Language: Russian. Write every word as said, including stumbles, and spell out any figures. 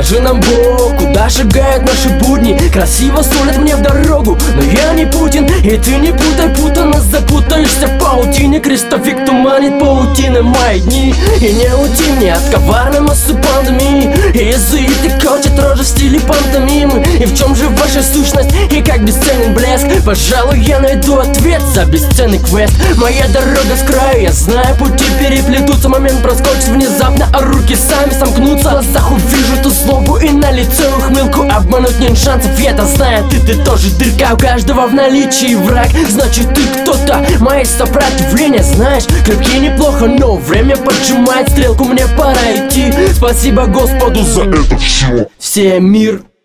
покажи нам Бог, куда шагают наши будни. Красиво сулят мне в дорогу, но я не Путин. И ты не путай, путано запутаешься в паутине. Крестовик туманит паутины мои дни. И не уйти мне от коварной массы пандемии. И языки корчат рожи в стиле пантомимы. И в чем же ваша сущность, и как бесценен блеск? Пожалуй, я найду ответ за бесценный квест. Моя дорога с краю, я знаю, пути переплетутся. Момент проскочит внезапно, а руки сами сомкнутся. В глазах увижу ту злобу и на лице ухмылку. Обмануть нет шансов, я-то знаю, ты, ты тоже дырка. У каждого в наличии враг, значит ты кто-то. Мои сопротивления, знаешь, крепкие неплохо, но время поджимает стрелку, мне пора идти. Спасибо Господу за это все. Всем мир.